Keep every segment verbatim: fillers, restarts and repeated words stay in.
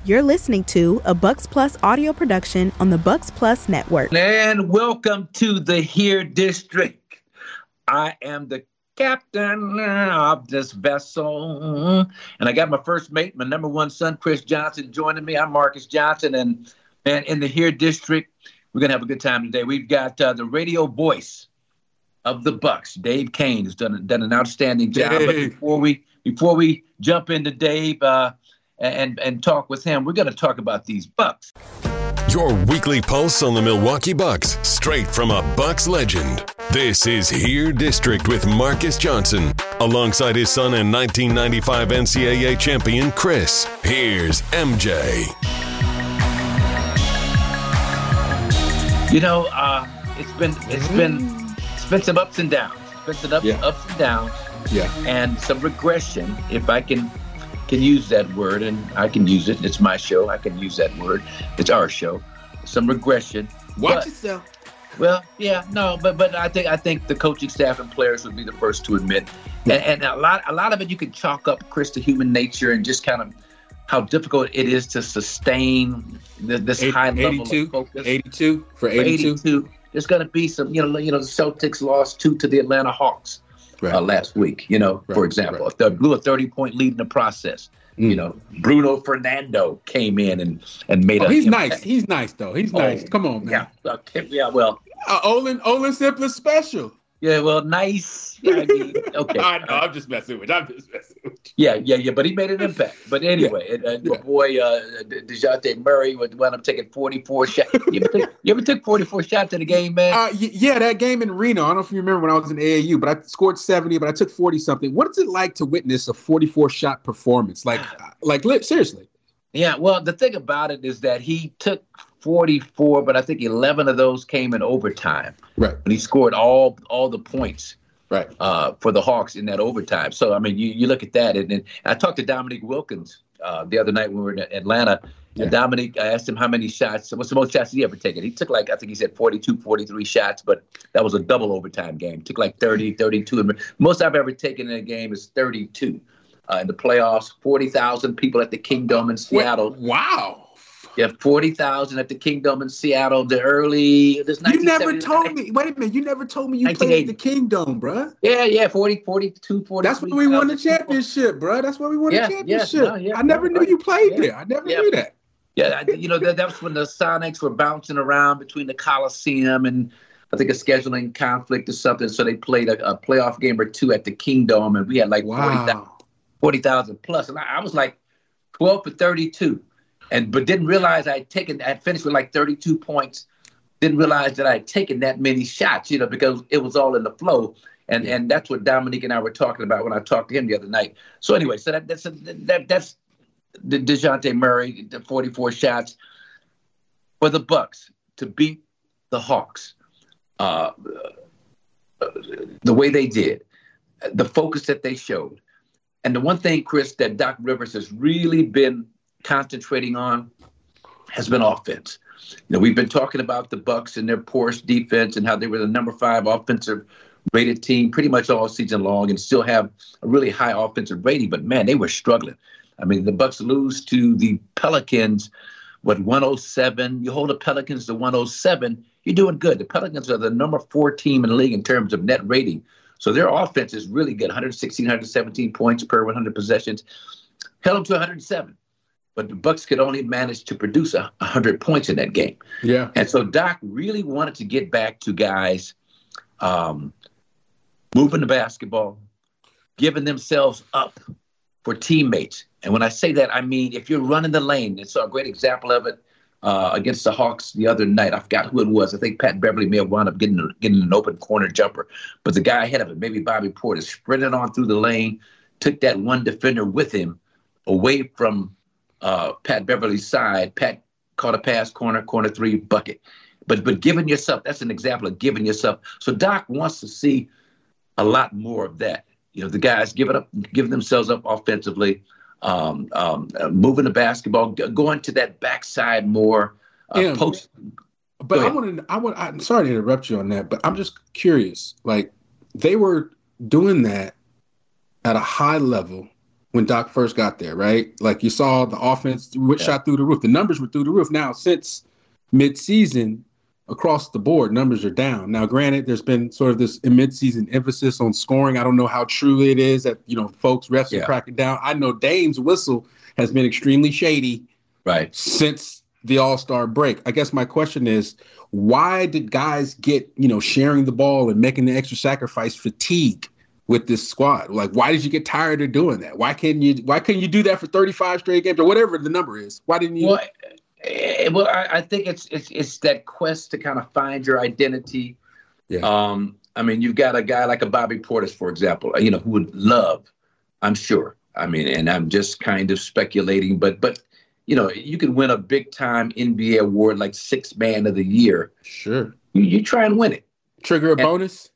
You're listening to a Bucks Plus audio production on the Bucks Plus Network. And welcome to the Here District. I am the captain of this vessel. And I got my first mate, my number one son, Chris Johnson, joining me. I'm Marcus Johnson. And, and in the Here District, we're going to have a good time today. We've got uh, the radio voice of the Bucks, Dave Koehn, has done, done an outstanding job. Dave. But before we before we jump into Dave uh, and, and talk with him, we're going to talk about these Bucks. Your weekly pulse on the Milwaukee Bucks, straight from a Bucks legend. This is Here District with Marcus Johnson, alongside his son and nineteen ninety-five N C double A champion, Chris. Here's M J. You know, uh, it's been it's been it's been some ups and downs. It's been some ups, yeah. ups and downs. Yeah. And some regression, if I can can use that word, and I can use it. It's my show. I can use that word. It's our show. Some regression. Watch but, yourself. Well, yeah, no, but but I think I think the coaching staff and players would be the first to admit, and, and a lot a lot of it you can chalk up, Chris, to human nature and just kind of how difficult it is to sustain the, this eighty, high level eighty-two, of focus. eighty-two for eighty-two. For eighty-two. There's going to be some, you know, you know, the Celtics lost two to the Atlanta Hawks right. uh, last week. You know, right. for example, right. they blew a thirty-point lead in the process. Mm. You know, Bruno Fernando came in and and made. Oh, a he's impact. nice. He's nice though. He's oh, nice. Come on, man. Yeah, okay, yeah. Well, uh, Olin Olin Simple special. Yeah, well, nice. Yeah, I mean, okay. I know. I'm just messing with you. I'm just messing with you. Yeah, yeah, yeah. But he made an impact. But anyway, yeah. uh, yeah. my boy uh, DeJounte Murray would wound up taking forty-four shots. You ever, took, you ever took forty-four shots in a game, man? Uh, y- yeah, that game in Reno. I don't know if you remember when I was in A A U, but I scored seventy, but I took forty something. What is it like to witness a forty-four shot performance? Like, like, seriously. Yeah. Well, the thing about it is that he took forty-four, but I think eleven of those came in overtime. Right. And he scored all all the points. Right. Uh, for the Hawks in that overtime. So, I mean, you, you look at that. And, and I talked to Dominique Wilkins uh, the other night when we were in Atlanta. Yeah. And Dominique, I asked him how many shots, what's the most shots he ever taken? He took like, I think he said forty-two, forty-three shots, but that was a double overtime game. Took like thirty, thirty-two. And most I've ever taken in a game is thirty-two. Uh, in the playoffs, forty thousand people at the Kingdom in Seattle. Wow. Yeah, forty thousand at the Kingdom in Seattle. The early, this you never told me. Wait a minute, you never told me you played at the Kingdom, bro. Yeah, yeah, forty, forty-two, forty. That's when we won the championship, bro. That's when we won yeah, the championship. Yeah, no, yeah, I never yeah, knew right. you played yeah. there. I never yeah. knew that. Yeah, you know that, that was when the Sonics were bouncing around between the Coliseum and I think a scheduling conflict or something. So they played a, a playoff game or two at the Kingdom, and we had like wow. forty thousand plus, and I, I was like twelve for thirty-two. And but didn't realize I had taken, I had finished with like thirty-two points. Didn't realize that I had taken that many shots, you know, because it was all in the flow. And and that's what Dominique and I were talking about when I talked to him the other night. So anyway, so that, that's a, that that's the DeJounte Murray, the forty-four shots for the Bucks to beat the Hawks. Uh, the way they did, the focus that they showed. And the one thing, Chris, that Doc Rivers has really been concentrating on has been offense. You know, we've been talking about the Bucks and their porous defense and how they were the number five offensive rated team pretty much all season long and still have a really high offensive rating. But man, they were struggling. I mean, the Bucks lose to the Pelicans, what, one oh seven. You hold the Pelicans to one oh seven, you're doing good. The Pelicans are the number four team in the league in terms of net rating. So their offense is really good. one sixteen, one seventeen points per one hundred possessions. Held them to one hundred seven. But the Bucks could only manage to produce a one hundred points in that game. Yeah. And so Doc really wanted to get back to guys um, moving the basketball, giving themselves up for teammates. And when I say that, I mean, if you're running the lane, and so a great example of it uh, against the Hawks the other night, I forgot who it was. I think Pat Beverly may have wound up getting, getting an open corner jumper. But the guy ahead of it, maybe Bobby Portis, sprinted on through the lane, took that one defender with him away from Uh, Pat Beverly's side. Pat caught a pass, corner, corner three, bucket. But but giving yourself, that's an example of giving yourself. So Doc wants to see a lot more of that. You know, the guys giving up, giving themselves up offensively, um, um, uh, moving the basketball, g- going to that backside more. Uh, yeah, post. But I want to. I want. I'm sorry to interrupt you on that, but I'm just curious. Like they were doing that at a high level when Doc first got there, right? Like you saw the offense yeah. shot through the roof. The numbers were through the roof. Now, since mid-season, across the board, numbers are down. Now, granted, there's been sort of this mid-season emphasis on scoring. I don't know how true it is that, you know, folks, refs yeah. are cracking down. I know Dame's whistle has been extremely shady right since the All-Star break. I guess my question is, why did guys get, you know, sharing the ball and making the extra sacrifice fatigue with this squad? Like, why did you get tired of doing that? Why can't you, why couldn't you do that for thirty-five straight games or whatever the number is? Why didn't you? Well, well I, I think it's, it's, it's that quest to kind of find your identity. Yeah. Um, I mean, you've got a guy like a Bobby Portis, for example, you know, who would love, I'm sure. I mean, and I'm just kind of speculating, but, but, you know, you can win a big time N B A award like sixth man of the year. Sure. You, you try and win it. Trigger a and bonus?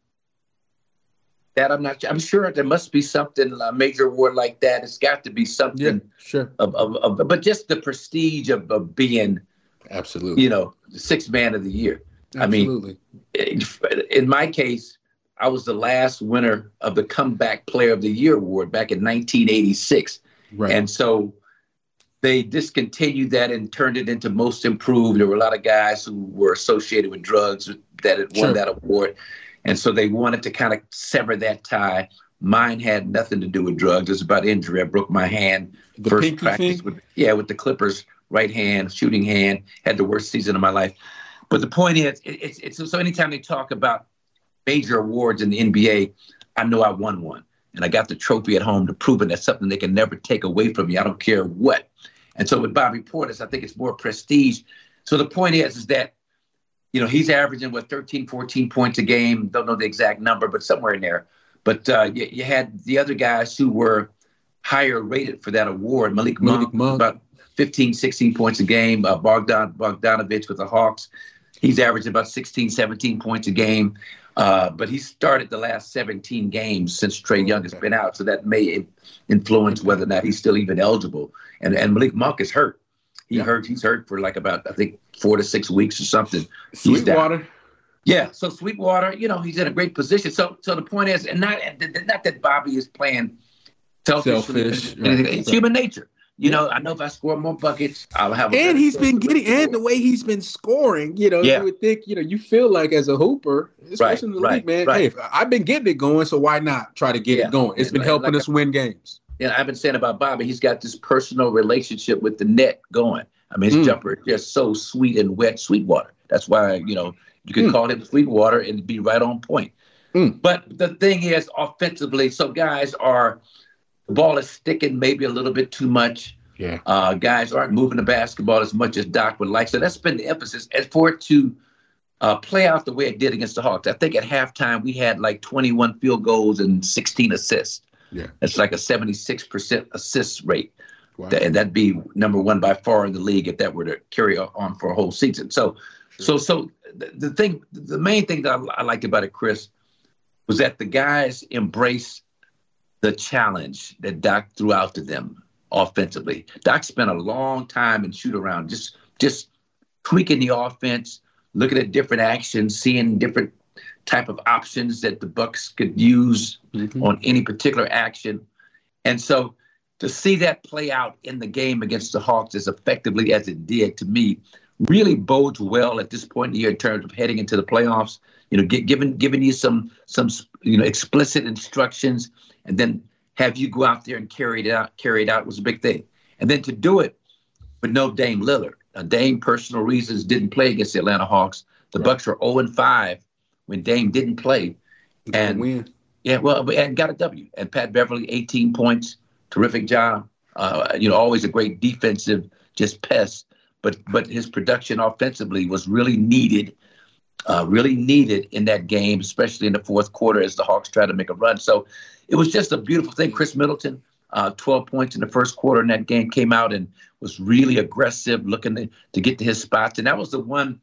That I'm not, I'm sure there must be something, a major award like that. It's got to be something. Yeah, sure. Of, of, of, but just the prestige of, of being, absolutely, you know, the sixth man of the year. Absolutely. I mean, in my case, I was the last winner of the Comeback Player of the Year award back in nineteen eighty-six. Right. And so they discontinued that and turned it into Most Improved. There were a lot of guys who were associated with drugs that had won sure. that award. And so they wanted to kind of sever that tie. Mine had nothing to do with drugs. It was about injury. I broke my hand. The first pinky practice thing? with yeah, with the Clippers, right hand, shooting hand, had the worst season of my life. But the point is, it, it's, it's so anytime they talk about major awards in the N B A, I know I won one. And I got the trophy at home to prove it. That's something they can never take away from me. I don't care what. And so with Bobby Portis, I think it's more prestige. So the point is, is that, you know, he's averaging, what, thirteen, fourteen points a game. Don't know the exact number, but somewhere in there. But uh, you, you had the other guys who were higher rated for that award. Malik Monk, Monk. about fifteen, sixteen points a game. Uh, Bogdan Bogdanovic with the Hawks, he's averaging about sixteen, seventeen points a game. Uh, but he started the last seventeen games since Trae Young has been out, so that may influence whether or not he's still even eligible. And and Malik Monk is hurt. He yeah. hurt. He's hurt for like about, I think, four to six weeks or something. Sweetwater. Yeah. So Sweetwater, you know, he's in a great position. So so the point is, and not not that Bobby is playing selfish. selfish. Right. It's human nature. You know, I know if I score more buckets, I'll have. A and he's been getting, and the way he's been scoring, you know, yeah. you would think, you know, you feel like as a hooper, especially right, in the right, league, man. Right. Hey, I've been getting it going, so why not try to get yeah. it going? It's been like, helping like us I, win games. Yeah, I've been saying about Bobby, he's got this personal relationship with the net going. I mean, his mm. jumper is just so sweet and wet, Sweetwater. That's why, you know, you could mm. call him Sweetwater and be right on point. Mm. But the thing is, offensively, so guys are, the ball is sticking maybe a little bit too much. Yeah. Uh, guys aren't moving the basketball as much as Doc would like. So that's been the emphasis. As for it to uh, play out the way it did against the Hawks, I think at halftime we had like twenty-one field goals and sixteen assists. Yeah. That's like a seventy-six percent assist rate. Wow. That, and that'd be number one by far in the league if that were to carry on for a whole season. So, sure. so, so the, the thing, the main thing that I, I liked about it, Chris, was that the guys embraced the challenge that Doc threw out to them offensively. Doc spent a long time in shoot around, just just tweaking the offense, looking at different actions, seeing different type of options that the Bucks could use mm-hmm. on any particular action. And so to see that play out in the game against the Hawks as effectively as it did, to me, really bodes well at this point in the year in terms of heading into the playoffs. You know, get, giving giving you some some you know explicit instructions, and then have you go out there and carry it out. Carry it out was a big thing, and then to do it with no Dame Lillard. Now, Dame, personal reasons, didn't play against the Atlanta Hawks. The right. Bucks were oh and five when Dame didn't play, and win. yeah, well, and got a W. And Pat Beverly, eighteen points, terrific job. Uh, you know, always a great defensive, just pest. But but his production offensively was really needed. Uh, really needed in that game, especially in the fourth quarter as the Hawks tried to make a run. So it was just a beautiful thing. Chris Middleton, uh, twelve points in the first quarter in that game, came out and was really aggressive, looking to, to get to his spots. And that was the one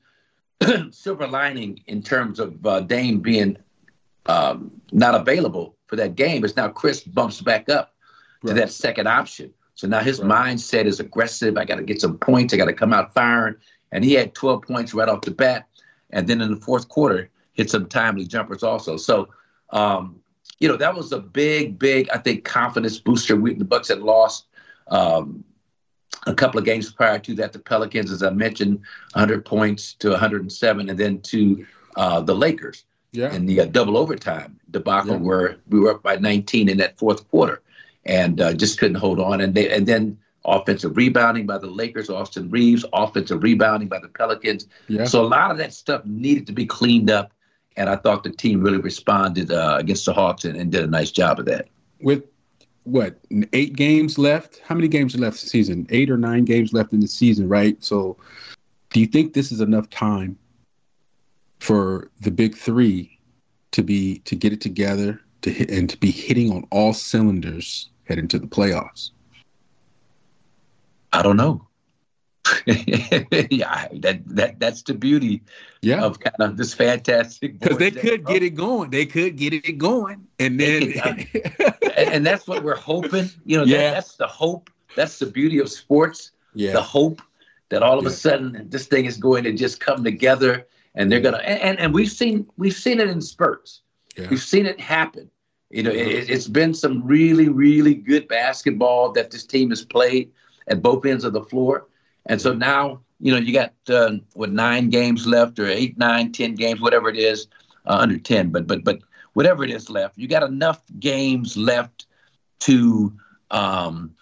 silver lining in terms of uh, Dame being um, not available for that game, is now Chris bumps back up to right. that second option. So now his right. mindset is aggressive. I got to get some points. I got to come out firing. And he had twelve points right off the bat. And then in the fourth quarter, hit some timely jumpers also. So um, you know, that was a big, big, I think, confidence booster. We, the Bucks had lost um, a couple of games prior to that. The Pelicans, as I mentioned, one hundred points to one hundred seven, and then to uh, the Lakers yeah. in the uh, double overtime debacle yeah. where we were up by nineteen in that fourth quarter and uh, just couldn't hold on. And they, and then offensive rebounding by the Lakers, Austin Reeves, offensive rebounding by the Pelicans. Yeah. So a lot of that stuff needed to be cleaned up. And I thought the team really responded uh, against the Hawks and, and did a nice job of that. With, what, eight games left? How many games are left this season? Eight or nine games left in the season, right? So do you think this is enough time for the big three to be to get it together to hit, and to be hitting on all cylinders heading to the playoffs? I don't know. yeah, that that that's the beauty yeah. of kind of this fantastic. Because they could get it going. They could get it going, and then and, and that's what we're hoping. You know, yeah. that, that's the hope. That's the beauty of sports. Yeah. The hope that all of yeah. a sudden this thing is going to just come together, and they're gonna. And, and we've seen we've seen it in spurts. Yeah. We've seen it happen. You know, it, it's been some really really good basketball that this team has played at both ends of the floor. And so now, you know, you got, uh, what, nine games left or eight, nine, ten games, whatever it is, uh, under ten. But but but whatever it is left, you got enough games left to um,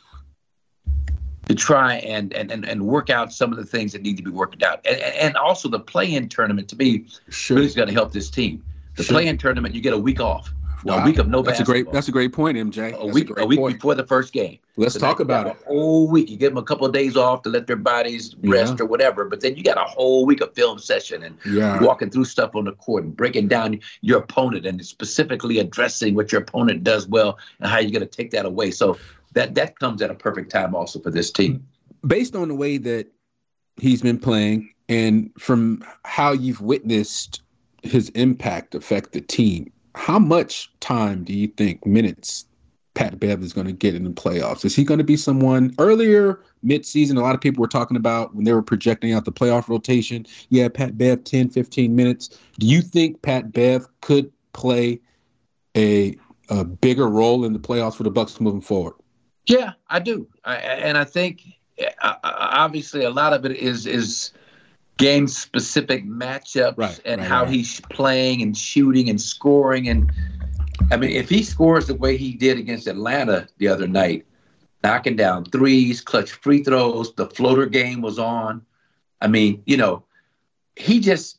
to try and, and, and, and work out some of the things that need to be worked out. And, and also the play-in tournament, to me, sure. really is going to help this team. The sure. play-in tournament, you get a week off. Wow. A week of no that's basketball. A great, that's a great point, M J. A week, a, a week point. before the first game. Let's so talk about it. A whole week. You give them a couple of days off to let their bodies rest yeah. or whatever, but then you got a whole week of film session and yeah. walking through stuff on the court and breaking down your opponent and specifically addressing what your opponent does well and how you're going to take that away. So that that comes at a perfect time also for this team. Based on the way that he's been playing and from how you've witnessed his impact affect the team, how much time do you think, minutes, Pat Bev is going to get in the playoffs? Is he going to be someone earlier mid-season? A lot of people were talking about when they were projecting out the playoff rotation. Yeah, Pat Bev, ten, fifteen minutes. Do you think Pat Bev could play a, a bigger role in the playoffs for the Bucks moving forward? Yeah, I do. I, and I think uh, obviously a lot of it is is game-specific matchups right, and right, how right. he's playing and shooting and scoring. And, I mean, if he scores the way he did against Atlanta the other night, knocking down threes, clutch free throws, the floater game was on. I mean, you know, he just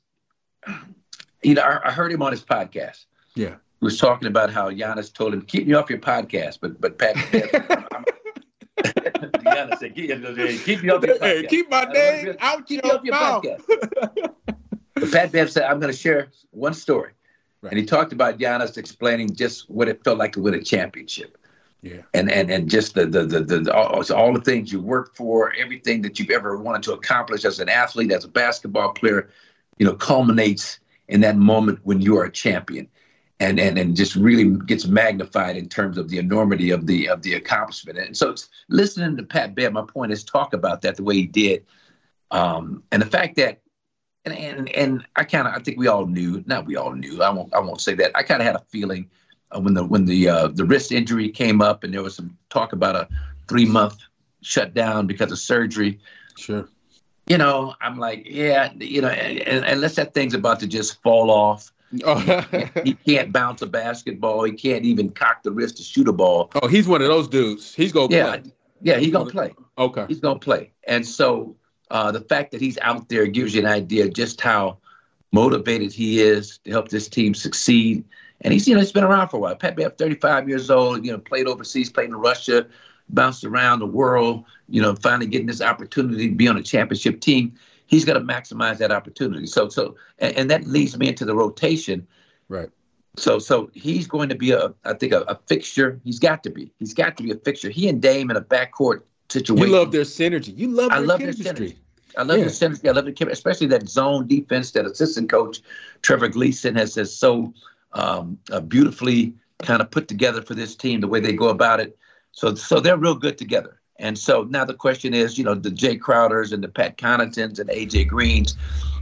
– you know, I, I heard him on his podcast. Yeah. He was talking about how Giannis told him, keep me off your podcast, but but Pat I'm, I'm, Giannis said, keep, keep me off your podcast. Hey, keep my name out keep me off your podcast. But Pat Bev said, I'm going to share one story. Right. And he talked about Giannis explaining just what it felt like to win a championship. Yeah. And and and just the the the, the, the all, all the things you worked for, everything that you've ever wanted to accomplish as an athlete, as a basketball player, you know, culminates in that moment when you are a champion. And, and and just really gets magnified in terms of the enormity of the of the accomplishment. And so it's, listening to Pat Bev, my point is talk about that the way he did. Um, and the fact that, and and, and I kind of, I think we all knew, not we all knew, I won't I won't say that. I kind of had a feeling uh, when the when the uh, the wrist injury came up and there was some talk about a three month shutdown because of surgery. Sure. You know, I'm like, yeah, you know, and, and unless that thing's about to just fall off. Oh. He can't bounce a basketball. He can't even cock the wrist to shoot a ball. Oh, he's one of those dudes. He's going to yeah, play. Yeah, he's going to play. Okay. He's going to play. And so uh, the fact that he's out there gives you an idea just how motivated he is to help this team succeed. And he's, you know, he's been around for a while. Pat Bev, thirty-five years old, you know, played overseas, played in Russia, bounced around the world, you know, finally getting this opportunity to be on a championship team. He's got to maximize that opportunity. So, so, and, and that leads me into the rotation. Right. So, so he's going to be a, I think, a, a fixture. He's got to be. He's got to be a fixture. He and Dame in a backcourt situation. You love their synergy. You love. I their love chemistry. their synergy. I love yeah. their synergy. I love the chemistry, especially that zone defense that assistant coach Trevor Gleason has, has so um, uh, beautifully kind of put together for this team. The way they go about it. So, so they're real good together. And so now the question is, you know, the Jay Crowders and the Pat Connaughtons and A J Greens,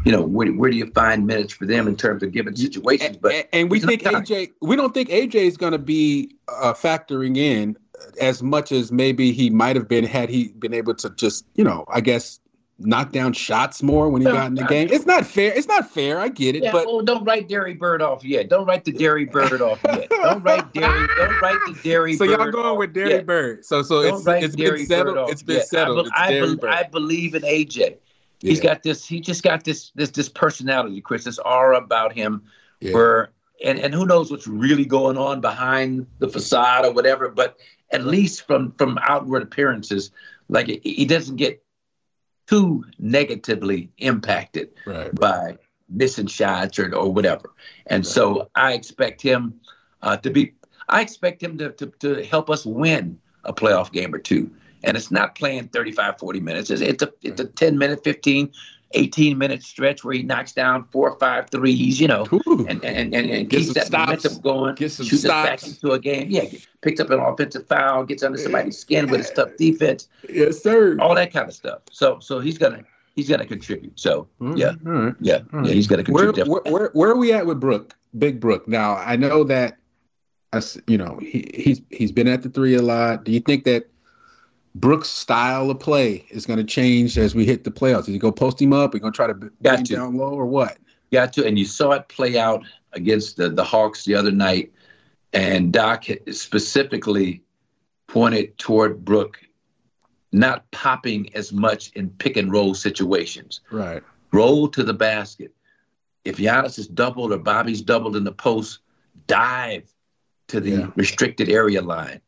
you know, where, where do you find minutes for them in terms of given situations? But and, and we think A J, we don't think A J is going to be uh, factoring in as much as maybe he might have been had he been able to just, you know, I guess knock down shots more when he no, got in the game. It's not fair. It's not fair. I get it, yeah, but oh, don't write Derry Bird off yet. Don't write the Derry Bird off yet. Don't write Derry. Don't write the Derry. So Bird y'all going off with Derry yet. Bird. So so don't it's it's Derry been settled. It's been yet. settled. I, be, it's I, be, I believe in A J. Yeah. He's got this. He just got this this this personality, Chris. This aura about him, yeah. where and and who knows what's really going on behind the facade or whatever. But at least from from outward appearances, like he doesn't get too negatively impacted right. by missing shots or, or whatever. And right. so I expect him uh, to be, I expect him to, to, to help us win a playoff game or two. And it's not playing thirty-five, forty minutes. It's, it's a it's a ten minute, fifteen, eighteen minute stretch where he knocks down four or five threes, you know, Ooh. and, and, and, and keeps that stops. momentum going, Get some shoots us stops. back into a game. Yeah, picks up an offensive foul, gets under somebody's skin with his tough defense. Yes, sir. All that kind of stuff. So so he's gonna he's gonna contribute. So mm-hmm. yeah, right. yeah, right. yeah, he's gonna contribute. Where, where, where, where are we at with Brook? Big Brook. Now I know that, you know, he, he's he's been at the three a lot. Do you think that Brook's style of play is going to change as we hit the playoffs? Is he go post him up? Are you going to try to bring him down low or what? Got to, and you saw it play out against the, the Hawks the other night. And Doc specifically pointed toward Brook not popping as much in pick and roll situations. Right. Roll to the basket. If Giannis is doubled or Bobby's doubled in the post, dive to the yeah. restricted area line.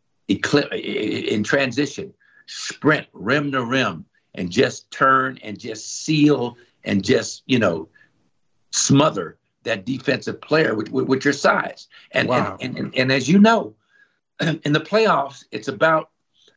In transition, sprint rim to rim and just turn and just seal and just, you know, smother that defensive player with, with, with your size. And, wow. and, and, and as you know, in the playoffs, it's about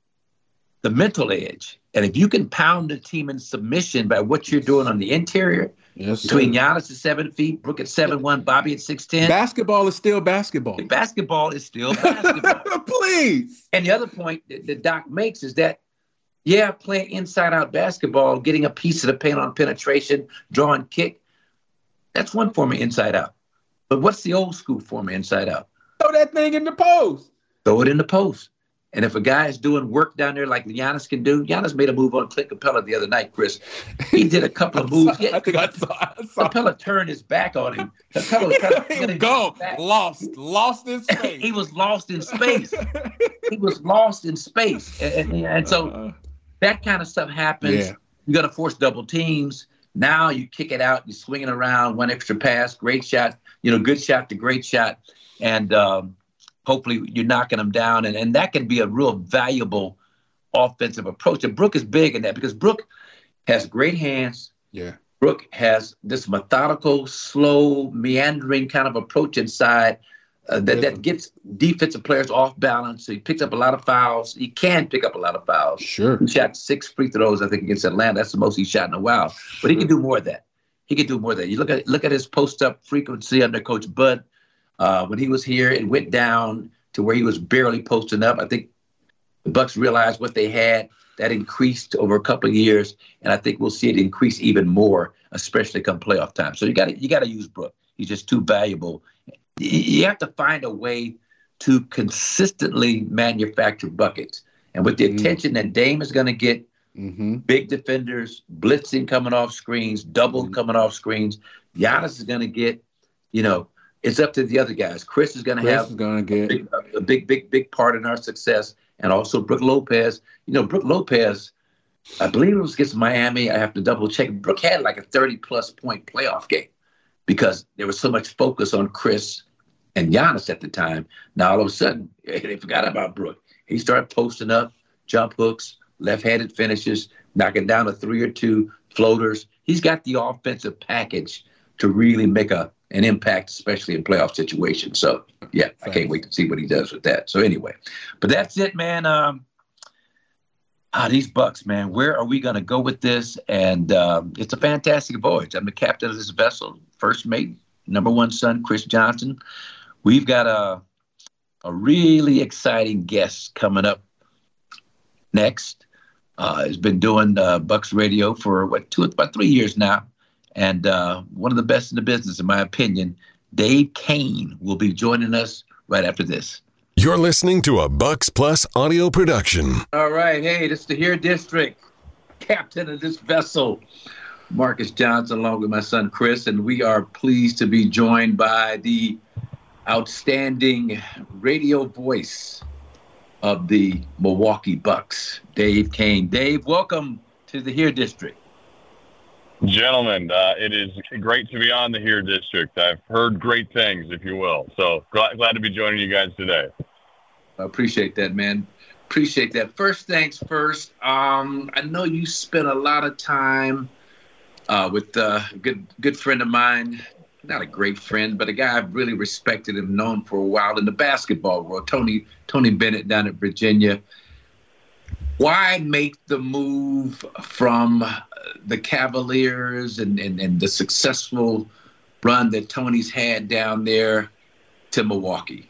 the mental edge. And if you can pound the team in submission by what you're doing on the interior, yes, between sir. Giannis at seven feet, Brook at seven one, Bobby at six ten. Basketball is still basketball. Basketball is still basketball. Please. And the other point that, that Doc makes is that, yeah, playing inside-out basketball, getting a piece of the paint on penetration, drawing kick, that's one form of inside-out. But what's the old school form of inside-out? Throw that thing in the post. Throw it in the post. And if a guy is doing work down there like Giannis can do, Giannis made a move on Clint Capella the other night, Chris. He did a couple of moves. I think I saw, I saw. Capella turned his back on him. Capella was kind of Go. Lost. Lost in space. He was lost in space. He was lost in space. And, and, and so uh, that kind of stuff happens. Yeah. You're going to force double teams. Now you kick it out. You swing it around, one extra pass, great shot, you know, good shot to great shot. And, um, hopefully you're knocking them down, and, and that can be a real valuable offensive approach. And Brook is big in that because Brook has great hands. Yeah. Brook has this methodical, slow, meandering kind of approach inside uh, that, yeah. that gets defensive players off balance. He picks up a lot of fouls. He can pick up a lot of fouls. Sure. He shot six free throws, I think, against Atlanta. That's the most he's shot in a while. Sure. But he can do more of that. He can do more of that. You look at look at his post-up frequency under Coach Bud. Uh, when he was here, it went down to where he was barely posting up. I think the Bucks realized what they had. That increased over a couple of years, and I think we'll see it increase even more, especially come playoff time. So you got to you got to use Brook. He's just too valuable. You have to find a way to consistently manufacture buckets, and with the mm-hmm. attention that Dame is going to get, mm-hmm. big defenders, blitzing coming off screens, double mm-hmm. coming off screens. Giannis is going to get, you know. It's up to the other guys. Chris is going to have gonna get. A, big, a big, big, big part in our success, and also Brook Lopez. You know, Brook Lopez, I believe it was against Miami. I have to double check. Brook had like a thirty-plus point playoff game because there was so much focus on Chris and Giannis at the time. Now, all of a sudden, they forgot about Brook. He started posting up, jump hooks, left-handed finishes, knocking down a three or two floaters. He's got the offensive package to really make a an impact, especially in playoff situations. So, yeah, I can't wait to see what he does with that. So, anyway, but that's it, man. Um, ah, these Bucks, man, where are we going to go with this? And um, it's a fantastic voyage. I'm the captain of this vessel, first mate, number one son, Chris Johnson. We've got a a really exciting guest coming up next. Uh, he's been doing uh, Bucks radio for, what, two, about three years now. and uh, one of the best in the business, in my opinion. Dave Koehn will be joining us right after this. You're listening to a Bucks Plus audio production. All right. Hey, this is the Here District, captain of this vessel, Marcus Johnson, along with my son, Chris. And we are pleased to be joined by the outstanding radio voice of the Milwaukee Bucks, Dave Koehn. Dave, welcome to the Here District. Gentlemen, uh, it is great to be on the Here District. I've heard great things, if you will. So glad, glad to be joining you guys today. I appreciate that, man. Appreciate that. First things first, um, I know you spent a lot of time uh, with uh, a good, good friend of mine, not a great friend, but a guy I've really respected and known for a while in the basketball world, Tony Tony Bennett down at Virginia. Why make the move from the Cavaliers and, and, and the successful run that Tony's had down there to Milwaukee?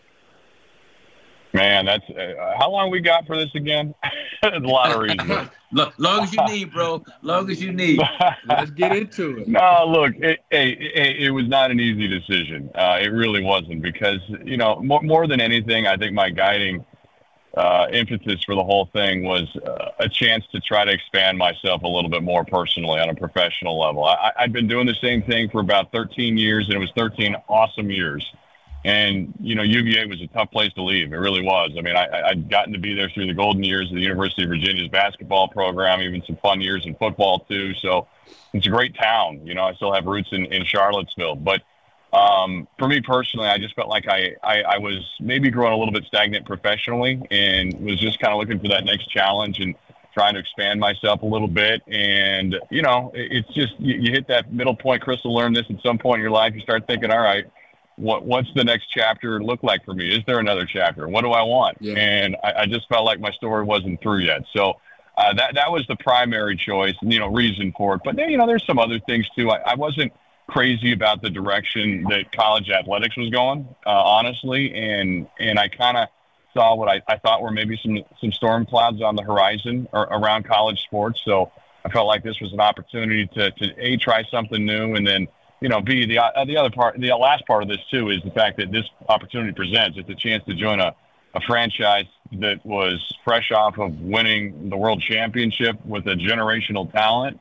Man, that's uh, how long we got for this again? A lot of reasons. Long as you need, bro. Long as you need. Let's get into it. No, look, it, it, it, it was not an easy decision. Uh, it really wasn't because, you know, more, more than anything, I think my guiding uh, emphasis for the whole thing was uh, a chance to try to expand myself a little bit more personally on a professional level. I, I'd been doing the same thing for about thirteen years, and it was thirteen awesome years. And, you know, U V A was a tough place to leave. It really was. I mean, I, I'd gotten to be there through the golden years of the University of Virginia's basketball program, even some fun years in football, too. So it's a great town. You know, I still have roots in, in Charlottesville. But um, for me personally, I just felt like I, I, I was maybe growing a little bit stagnant professionally and was just kind of looking for that next challenge and trying to expand myself a little bit. And, you know, it, it's just you, you hit that middle point. Chris will learn this at some point in your life. You start thinking, all right, What what's the next chapter look like for me? Is there another chapter? What do I want? Yeah. And I, I just felt like my story wasn't through yet. So uh, that that was the primary choice, you know, reason for it. But then, you know, there's some other things too. I, I wasn't crazy about the direction that college athletics was going, uh, honestly. And and I kind of saw what I, I thought were maybe some some storm clouds on the horizon or, around college sports. So I felt like this was an opportunity to to a try something new, and then, you know, B, the uh, the other part, the last part of this, too, is the fact that this opportunity presents. It's a chance to join a, a franchise that was fresh off of winning the world championship with a generational talent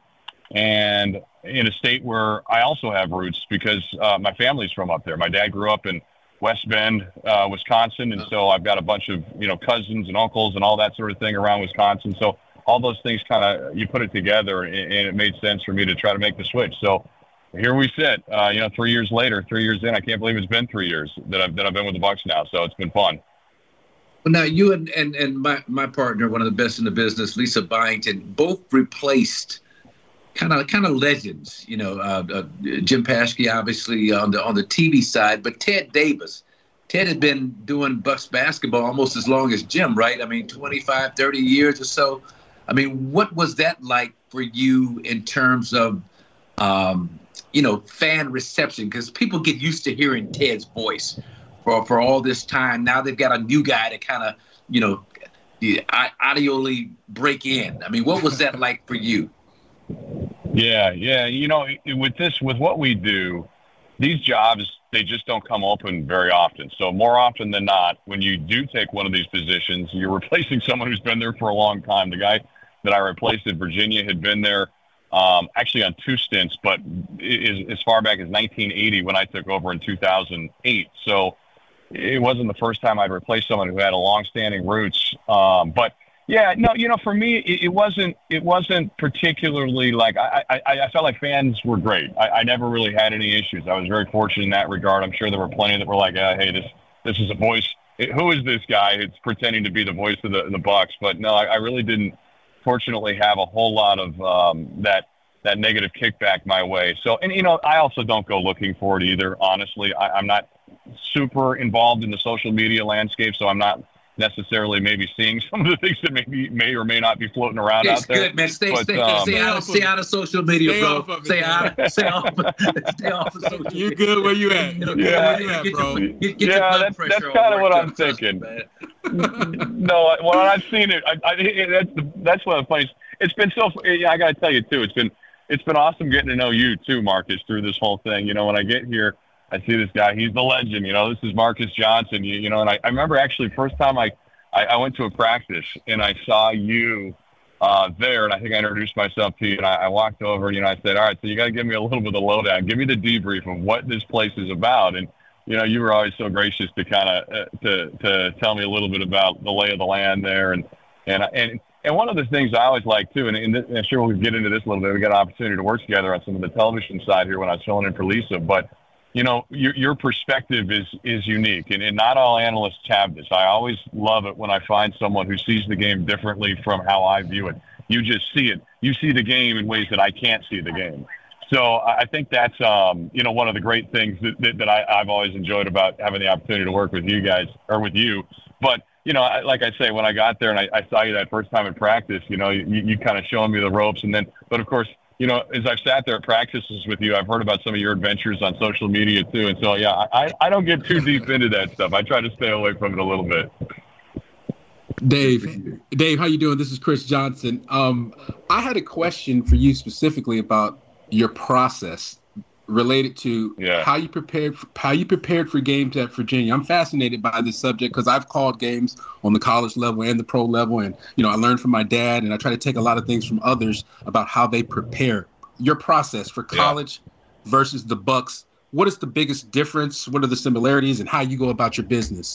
and in a state where I also have roots because uh, my family's from up there. My dad grew up in West Bend, uh, Wisconsin, and so I've got a bunch of, you know, cousins and uncles and all that sort of thing around Wisconsin. So all those things kind of, you put it together, and, and it made sense for me to try to make the switch. So here we sit, uh, you know, three years later, three years in. I can't believe it's been three years that I've that I've been with the Bucks now. So it's been fun. Well, now you and, and, and my, my partner, one of the best in the business, Lisa Byington, both replaced kind of kind of legends. You know, uh, uh, Jim Paschke, obviously on the on the T V side, but Ted Davis. Ted had been doing Bucks basketball almost as long as Jim, right? I mean, twenty-five, thirty years or so. I mean, what was that like for you in terms of um, you know, fan reception? Because people get used to hearing Ted's voice for, for all this time. Now they've got a new guy to kind of, you know, audially break in. I mean, what was that like for you? Yeah, yeah. You know, with this, with what we do, these jobs, they just don't come open very often. So more often than not, when you do take one of these positions, you're replacing someone who's been there for a long time. The guy that I replaced at Virginia had been there Um, actually on two stints, but is, as far back as nineteen eighty when I took over in two thousand eight. So it wasn't the first time I'd replaced someone who had a long-standing roots. Um, but yeah, no, you know, for me, it, it wasn't it wasn't particularly like I, I, I felt like fans were great. I, I never really had any issues. I was very fortunate in that regard. I'm sure there were plenty that were like, uh, hey, this this is a voice. Who is this guy who's pretending to be the voice of the, the Bucks? But no, I, I really didn't. Fortunately, have a whole lot of um, that that negative kickback my way. So, and you know, I also don't go looking for it either. Honestly, I, I'm not super involved in the social media landscape, so I'm not necessarily maybe seeing some of the things that maybe may or may not be floating around it's out there. Good, man. Stay, but, stay, um, stay, out of, stay out of social media, stay bro. Off of it, stay, out, stay off. Stay off of social media. You're good where you at. You're yeah, good where you at, get bro. Your, get, get yeah, your blood that's, pressure that's all kind of what I'm up, thinking. Me, No, when I've seen it, I, I, it that's the, that's one of the funniest. It's been so. Yeah, I got to tell you too. It's been it's been awesome getting to know you too, Marcus, through this whole thing. You know, when I get here, I see this guy. He's the legend. You know, this is Marcus Johnson. You, you know, and I, I remember actually first time I, I, I went to a practice and I saw you uh, there, and I think I introduced myself to you, and I, I walked over and, you know, I said, all right, so you got to give me a little bit of the lowdown. Give me the debrief of what this place is about. And, you know, you were always so gracious to kind of uh, to to tell me a little bit about the lay of the land there. And and and and one of the things I always like too, and, and, this, and I'm sure we'll get into this a little bit. We got an opportunity to work together on some of the television side here when I was filling in for Lisa. But you know, your your perspective is is unique, and, and not all analysts have this. I always love it when I find someone who sees the game differently from how I view it. You just see it. You see the game in ways that I can't see the game. So I think that's, um, you know, one of the great things that, that, that I, I've always enjoyed about having the opportunity to work with you guys or with you. But, you know, I, like I say, when I got there and I, I saw you that first time in practice, you know, you, you kind of showing me the ropes. And then, but of course, you know, as I've sat there at practices with you, I've heard about some of your adventures on social media too. And so, yeah, I, I don't get too deep into that stuff. I try to stay away from it a little bit. Dave, Dave, how you doing? This is Chris Johnson. Um, I had a question for you specifically about your process related to yeah. how you prepared for, how you prepared for games at Virginia. I'm fascinated by this subject because I've called games on the college level and the pro level, and you know I learned from my dad, and I try to take a lot of things from others about how they prepare. Your process for college yeah. versus the Bucks. What is the biggest difference? What are the similarities, and how you go about your business?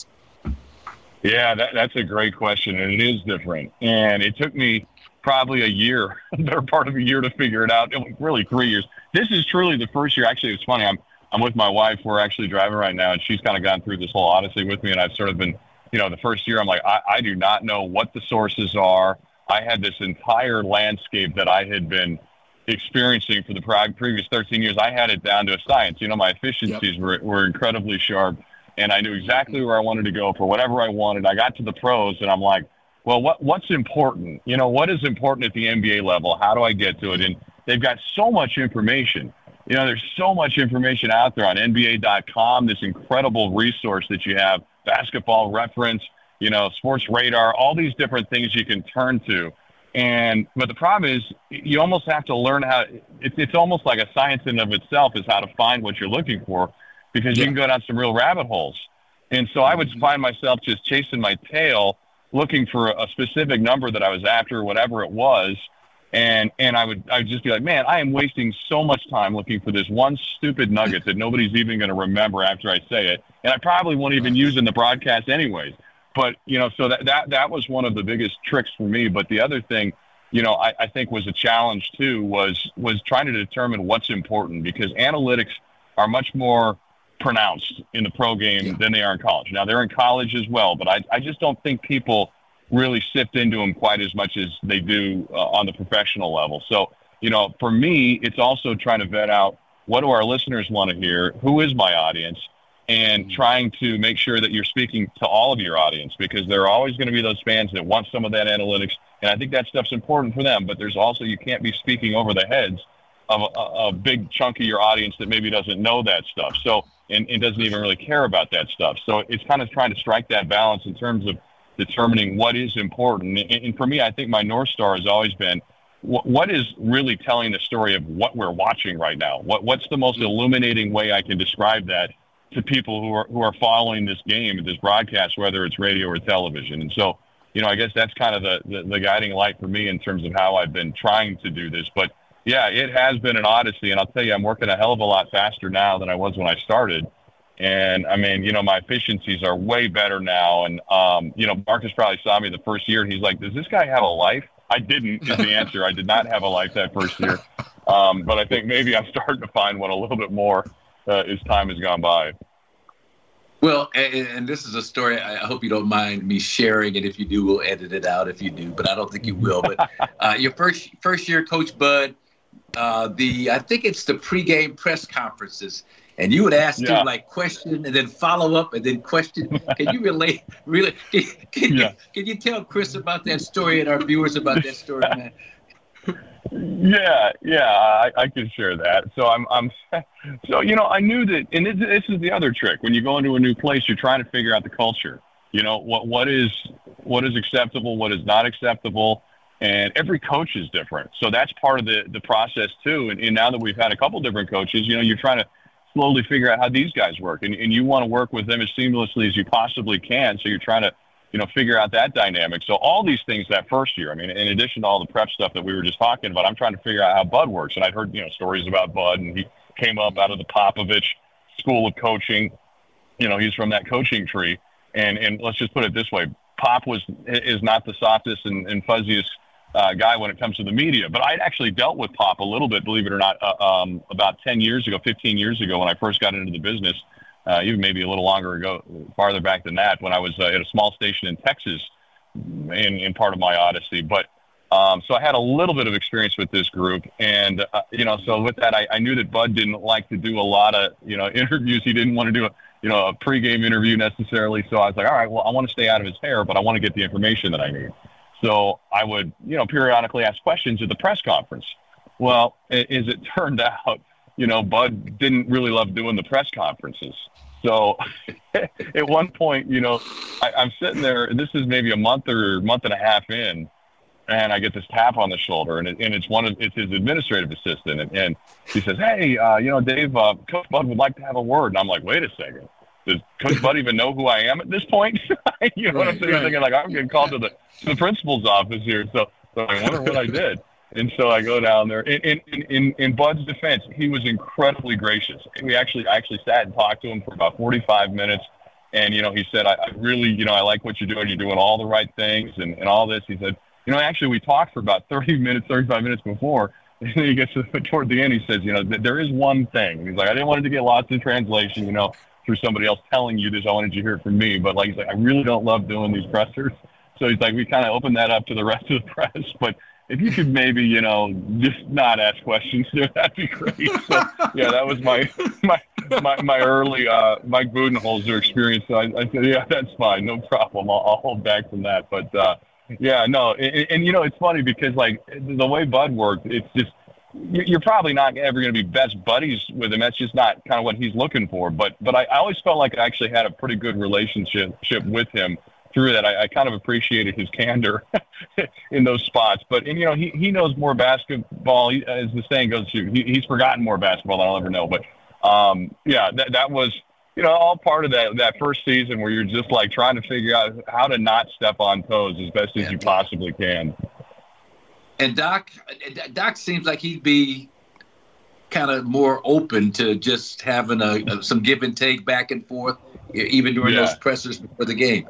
Yeah, that, that's a great question, and it is different. And it took me probably a year, better part of a year to figure it out. It was really three years. This is truly the first year. Actually, it's funny. I'm I'm with my wife. We're actually driving right now, and she's kind of gone through this whole odyssey with me. And I've sort of been, you know, the first year I'm like, I, I do not know what the sources are. I had this entire landscape that I had been experiencing for the previous thirteen years. I had it down to a science. You know, my efficiencies yep. were, were incredibly sharp, and I knew exactly where I wanted to go for whatever I wanted. I got to the pros, and I'm like, well, what what's important? You know, what is important at the N B A level? How do I get to it? And they've got so much information. You know, there's so much information out there on N B A dot com, this incredible resource that you have, Basketball Reference, you know, Sports Radar, all these different things you can turn to. And but the problem is you almost have to learn how it's it's almost like a science in of itself is how to find what you're looking for, because yeah. you can go down some real rabbit holes. And so I would find myself just chasing my tail, looking for a specific number that I was after, whatever it was. And, and I would, I would just be like, man, I am wasting so much time looking for this one stupid nugget that nobody's even going to remember after I say it. And I probably won't even use in the broadcast anyways. But, you know, so that, that, that was one of the biggest tricks for me. But the other thing, you know, I, I think was a challenge too, was, was trying to determine what's important, because analytics are much more pronounced in the pro game yeah. than they are in college. Now they're in college as well, but I, I just don't think people really sift into them quite as much as they do uh, on the professional level. So, you know, for me, it's also trying to vet out what do our listeners want to hear, who is my audience, and trying to make sure that you're speaking to all of your audience, because there are always going to be those fans that want some of that analytics. And I think that stuff's important for them, but there's also, you can't be speaking over the heads of a, a big chunk of your audience that maybe doesn't know that stuff. So, and, and doesn't even really care about that stuff. So it's kind of trying to strike that balance in terms of determining what is important. And, and for me, I think my North Star has always been, wh- what is really telling the story of what we're watching right now? What What's the most illuminating way I can describe that to people who are who are following this game, this broadcast, whether it's radio or television? And so, you know, I guess that's kind of the, the, the guiding light for me in terms of how I've been trying to do this. But yeah, it has been an odyssey, and I'll tell you, I'm working a hell of a lot faster now than I was when I started. And I mean, you know, my efficiencies are way better now. And, um, you know, Marcus probably saw me the first year and he's like, does this guy have a life? I didn't is the answer. I did not have a life that first year. Um, but I think maybe I'm starting to find one a little bit more uh, as time has gone by. Well, and, and this is a story I hope you don't mind me sharing it. If you do, we'll edit it out if you do, but I don't think you will. But uh, your first first year, Coach Bud, uh, the I think it's the pregame press conferences. And you would ask yeah. him like question and then follow up and then question. Can you relate? Really? Can, can, yeah. you, can you tell Chris about that story and our viewers about that story, man? Yeah, yeah, I, I can share that. So I'm, I'm, so you know, I knew that, and this, this is the other trick. When you go into a new place, you're trying to figure out the culture. You know, what what is what is acceptable, what is not acceptable. And every coach is different. So that's part of the, the process too. And, and now that we've had a couple different coaches, you know, you're trying to slowly figure out how these guys work. And, and you want to work with them as seamlessly as you possibly can. So you're trying to, you know, figure out that dynamic. So all these things that first year, I mean, in addition to all the prep stuff that we were just talking about, I'm trying to figure out how Bud works. And I'd heard, you know, stories about Bud, and he came up out of the Popovich school of coaching. You know, he's from that coaching tree. And, and let's just put it this way. Pop was, is not the softest and, and fuzziest Uh, guy when it comes to the media. But I'd actually dealt with Pop a little bit, believe it or not, uh, um, about ten years ago, fifteen years ago when I first got into the business, uh, even maybe a little longer ago, farther back than that, when I was uh, at a small station in Texas in, in part of my odyssey. But um, so I had a little bit of experience with this group. And, uh, you know, so with that, I, I knew that Bud didn't like to do a lot of, you know, interviews. He didn't want to do a, you know, a pregame interview necessarily. So I was like, all right, well, I want to stay out of his hair, but I want to get the information that I need. So I would, you know, periodically ask questions at the press conference. Well, as it turned out, you know, Bud didn't really love doing the press conferences. So at one point, you know, I, I'm sitting there, and this is maybe a month or month and a half in, and I get this tap on the shoulder, and, it, and it's one of it's his administrative assistant, and, and he says, "Hey, uh, you know, Dave, uh, Coach Bud would like to have a word." And I'm like, "Wait a second. Does Coach Bud even know who I am at this point?" You know right, what I'm saying? Right. Thinking like I'm getting called to the to the principal's office here, so, so I wonder what I did. And so I go down there. In in, in in Bud's defense, he was incredibly gracious. We actually I actually sat and talked to him for about forty-five minutes, and you know he said, I, I really you know I like what you're doing. You're doing all the right things and, and all this. He said, you know, actually we talked for about thirty minutes, thirty-five minutes before. And then he gets to, toward the end. He says, you know, there is one thing. He's like, I didn't want it to get lost in translation. You know. Through somebody else telling you this, I wanted you to hear it from me. But like he's like, I really don't love doing these pressers. So he's like, we kind of opened that up to the rest of the press. But if you could maybe, you know, just not ask questions there, that'd be great. So yeah, that was my my my, my early uh, Mike Budenholzer experience. So I, I said, yeah, that's fine, no problem. I'll, I'll hold back from that. But uh, yeah, no, and, and you know, it's funny because like the way Bud worked, it's just. You're probably not ever going to be best buddies with him. That's just not kind of what he's looking for. But but I, I always felt like I actually had a pretty good relationship with him through that. I, I kind of appreciated his candor in those spots. But, and, you know, he, he knows more basketball. He, as the saying goes, he, he's forgotten more basketball than I'll ever know. But, um, yeah, that, that was, you know, all part of that, that first season where you're just, like, trying to figure out how to not step on toes as best as you possibly can. And Doc, Doc seems like he'd be kind of more open to just having a, a some give and take back and forth, even during yeah. those pressers before the game.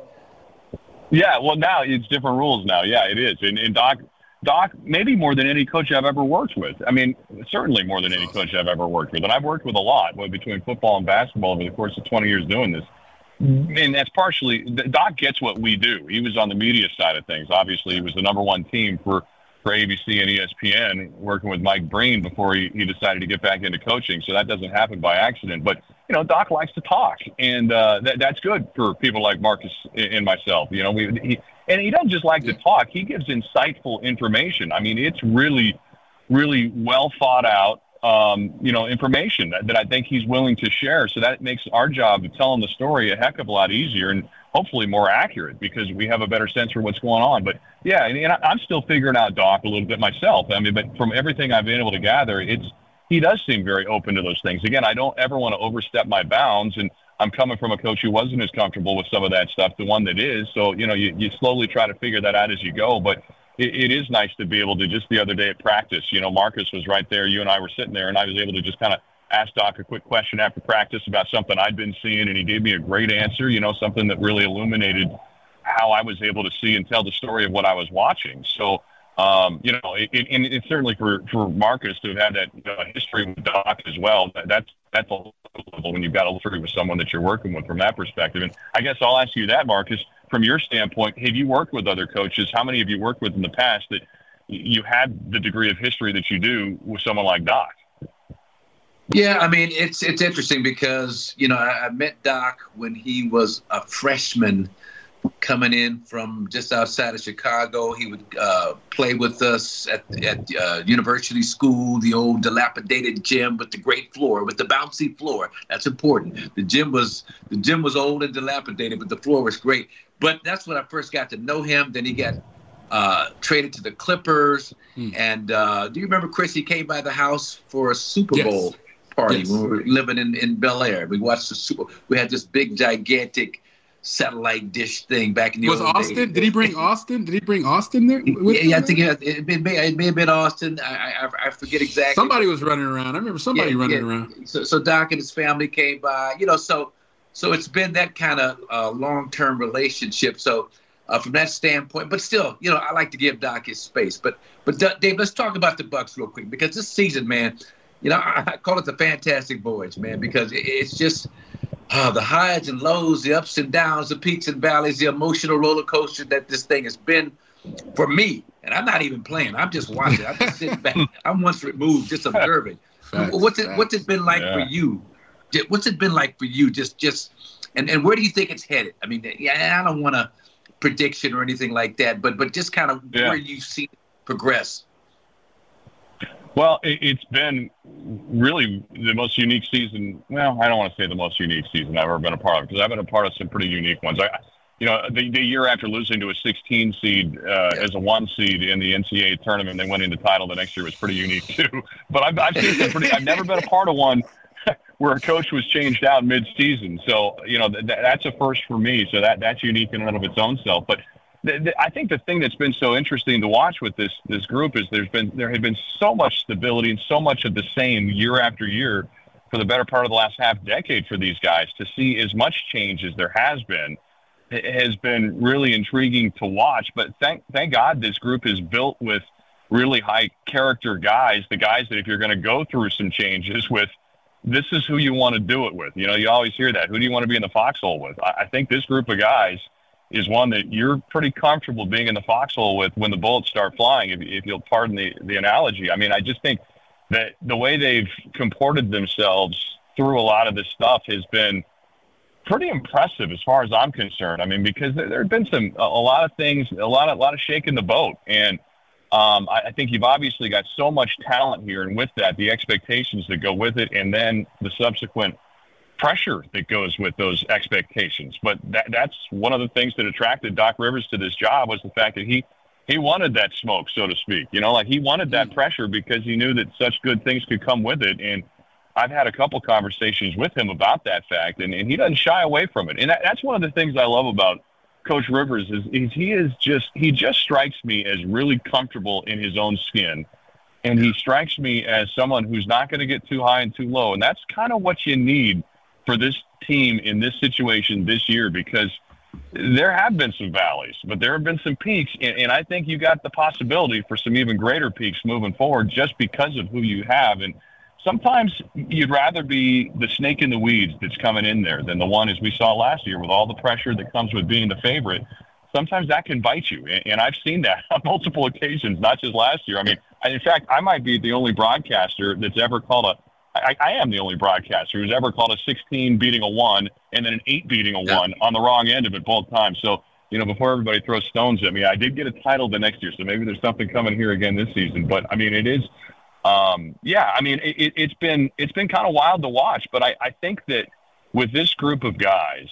Yeah, well, now it's different rules now. Yeah, it is. And, and Doc, Doc, maybe more than any coach I've ever worked with. I mean, certainly more than any coach I've ever worked with. And I've worked with a lot well, between football and basketball over the course of twenty years doing this. And that's partially – Doc gets what we do. He was on the media side of things. Obviously, he was the number one team for – for A B C and E S P N, working with Mike Breen before he, he decided to get back into coaching. So that doesn't happen by accident. But, you know, Doc likes to talk, and uh, that, that's good for people like Marcus and myself. You know, we he, and he doesn't just like to talk. He gives insightful information. I mean, it's really, really well thought out, um, you know, information that, that I think he's willing to share. So that makes our job of telling the story a heck of a lot easier and hopefully more accurate because we have a better sense for what's going on. But yeah, and, and I'm still figuring out Doc a little bit myself. I mean, but from everything I've been able to gather, it's he does seem very open to those things. Again, I don't ever want to overstep my bounds, and I'm coming from a coach who wasn't as comfortable with some of that stuff, the one that is. So, you know, you, you slowly try to figure that out as you go. But it, it is nice to be able to just the other day at practice, you know, Marcus was right there. You and I were sitting there, and I was able to just kind of ask Doc a quick question after practice about something I'd been seeing, and he gave me a great answer, you know, something that really illuminated how I was able to see and tell the story of what I was watching. So, um, you know, it, it, and it's certainly for, for Marcus to have had that uh, history with Doc as well. That, that's that's a level when you've got a history with someone that you're working with from that perspective. And I guess I'll ask you that, Marcus, from your standpoint, have you worked with other coaches? How many have you worked with in the past that you had the degree of history that you do with someone like Doc? Yeah, I mean, it's it's interesting because, you know, I, I met Doc when he was a freshman coming in from just outside of Chicago. He would uh, play with us at, at uh, University School, the old dilapidated gym with the great floor, with the bouncy floor. That's important. The gym was the gym was old and dilapidated, but the floor was great. But that's when I first got to know him. Then he got uh, traded to the Clippers. Hmm. And uh, do you remember, Chris, he came by the house for a Super Yes. Bowl party Yes. when we were living in, in Bel Air. We watched the Super We had this big, gigantic satellite dish thing back in the Was old Austin? days. Did he bring Austin? Did he bring Austin there? with Yeah, him? yeah, I think it, had, it, may, it may have been Austin. I, I, I forget exactly. Somebody was running around. I remember somebody Yeah, running yeah. around. So, so Doc and his family came by, you know, so so it's been that kind of uh, long-term relationship. So uh, from that standpoint, but still, you know, I like to give Doc his space. But but D- Dave, let's talk about the Bucks real quick, because this season, man, you know, I, I call it the Fantastic Voyage, man, because it, it's just uh, the highs and lows, the ups and downs, the peaks and valleys, the emotional roller coaster that this thing has been for me. And I'm not even playing. I'm just watching. I'm just sitting back. I'm once removed, just observing. Facts, what's it facts. What's it been like Yeah. for you? J- What's it been like for you? Just just and, and where do you think it's headed? I mean, yeah, I don't want a prediction or anything like that, but but just kind of Yeah. where you see it progress. Well, it, it's been really the most unique season. Well, I don't want to say the most unique season I've ever been a part of, because I've been a part of some pretty unique ones. I, you know, the, the year after losing to a sixteen seed uh, as a one seed in the N C double A tournament, they went into title the next year was pretty unique too. But I've, I've seen some pretty. I've never been a part of one where a coach was changed out mid-season. So you know, th- that's a first for me. So that that's unique in and of its own self. But th- th- I think the thing that's been so interesting to watch with this this group is there's been there had been so much stability and so much of the same year after year for the better part of the last half decade for these guys. To see as much change as there has been has been really intriguing to watch. But thank thank God this group is built with really high character guys, the guys that if you're going to go through some changes with, this is who you want to do it with. You know, you always hear that. Who do you want to be in the foxhole with? I, I think this group of guys is one that you're pretty comfortable being in the foxhole with when the bullets start flying, if, if you'll pardon the, the analogy. I mean, I just think that the way they've comported themselves through a lot of this stuff has been pretty impressive as far as I'm concerned. I mean, because there, there have been some, a, a lot of things, a lot of, a lot of shaking the boat. And um, I, I think you've obviously got so much talent here. And with that, the expectations that go with it, and then the subsequent pressure that goes with those expectations. But that, that's one of the things that attracted Doc Rivers to this job, was the fact that he, he wanted that smoke, so to speak. You know, like he wanted that pressure because he knew that such good things could come with it. And I've had a couple conversations with him about that fact, and, and he doesn't shy away from it. And that, that's one of the things I love about Coach Rivers is, is he is just he just strikes me as really comfortable in his own skin, and he strikes me as someone who's not going to get too high and too low. And that's kind of what you need for this team in this situation this year, because there have been some valleys, but there have been some peaks, and, and I think you got the possibility for some even greater peaks moving forward just because of who you have. And sometimes you'd rather be the snake in the weeds that's coming in there than the one, as we saw last year, with all the pressure that comes with being the favorite. Sometimes that can bite you, and, and I've seen that on multiple occasions, not just last year. I mean, in fact, I might be the only broadcaster that's ever called a I, I am the only broadcaster who's ever called a sixteen beating a one and then an eight beating a Yeah. one on the wrong end of it both times. So, you know, before everybody throws stones at me, I did get a title the next year, so maybe there's something coming here again this season. But I mean, it is, um, yeah. I mean, it, it's been it's been kind of wild to watch. But I, I think that with this group of guys,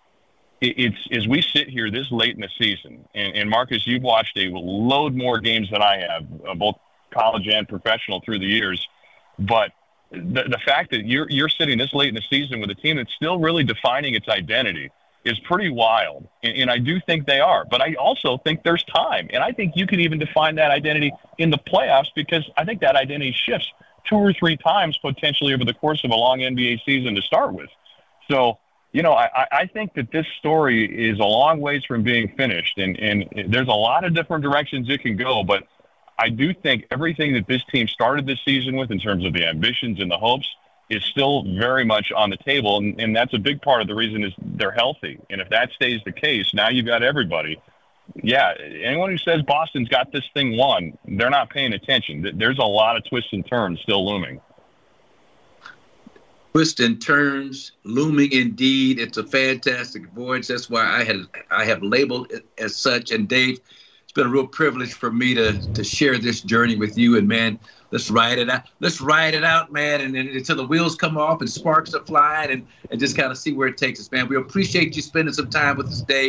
it, it's as we sit here this late in the season, and, and Marcus, you've watched a load more games than I have, uh, both college and professional through the years, but The, the fact that you're you're sitting this late in the season with a team that's still really defining its identity is pretty wild, and, and I do think they are. But I also think there's time, and I think you can even define that identity in the playoffs, because I think that identity shifts two or three times potentially over the course of a long N B A season to start with. So, you know, I, I think that this story is a long ways from being finished, and, and there's a lot of different directions it can go, but I do think everything that this team started this season with in terms of the ambitions and the hopes is still very much on the table. And, and that's a big part of the reason is they're healthy. And if that stays the case, now you've got everybody. Yeah, anyone who says Boston's got this thing won, they're not paying attention. There's a lot of twists and turns still looming. Twists and turns looming indeed. It's a fantastic voyage. That's why I had I have labeled it as such. And Dave, it's been a real privilege for me to to share this journey with you. And man, let's ride it out. Let's ride it out, man. And, and until the wheels come off and sparks are flying, and, and just kind of see where it takes us, man. We appreciate you spending some time with us, Dave.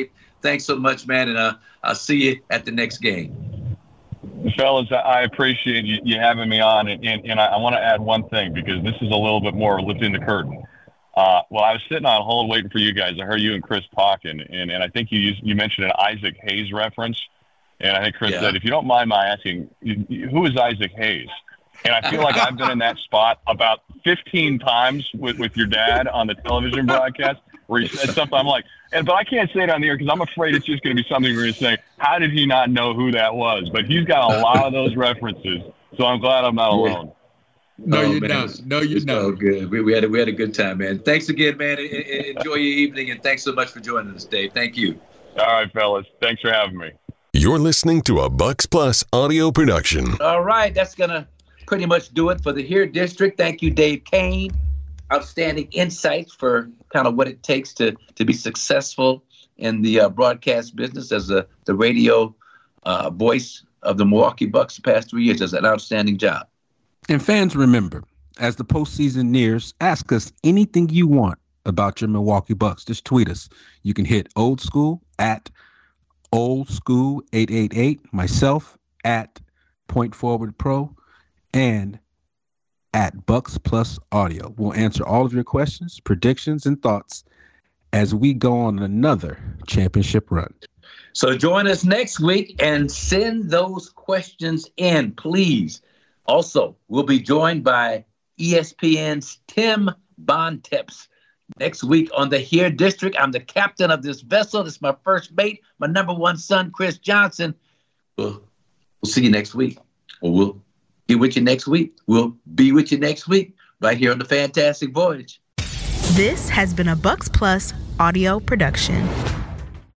Thanks so much, man. And uh, I'll see you at the next game. Fellas, I appreciate you, you having me on. And, and, and I, I want to add one thing, because this is a little bit more lifting the curtain. Uh, well, I was sitting on hold waiting for you guys. I heard you and Chris talking, and, and I think you used, you mentioned an Isaac Hayes reference. And I think Chris yeah. said, if you don't mind my asking, who is Isaac Hayes? And I feel like I've been in that spot about fifteen times with, with your dad on the television broadcast, where he said something. I'm like, and, but I can't say it on the air because I'm afraid it's just going to be something we're going to say, how did he not know who that was? But he's got a lot of those references, so I'm glad I'm not alone. No, oh, you're man, not. It's, no, you're it's not. all good. We, we, had a, we had a good time, man. Thanks again, man. Enjoy your evening, and thanks so much for joining us, Dave. Thank you. All right, fellas. Thanks for having me. You're listening to a Bucks Plus audio production. All right, that's going to pretty much do it for the Here District. Thank you, Dave Kane. Outstanding insights for kind of what it takes to, to be successful in the uh, broadcast business as a, the radio uh, voice of the Milwaukee Bucks the past three years. Does an outstanding job. And fans, remember, as the postseason nears, ask us anything you want about your Milwaukee Bucks. Just tweet us. You can hit old school at old school eight eight eight, myself at Point Forward Pro, and at Bucks Plus Audio. We'll answer all of your questions, predictions, and thoughts as we go on another championship run. So join us next week and send those questions in, please. Also, we'll be joined by E S P N's Tim Bontemps next week on the Here District. I'm the captain of this vessel. This is my first mate, my number one son, Chris Johnson. We'll, we'll see you next week. Or we'll be with you next week. We'll be with you next week right here on the Fantastic Voyage. This has been a Bucks Plus audio production.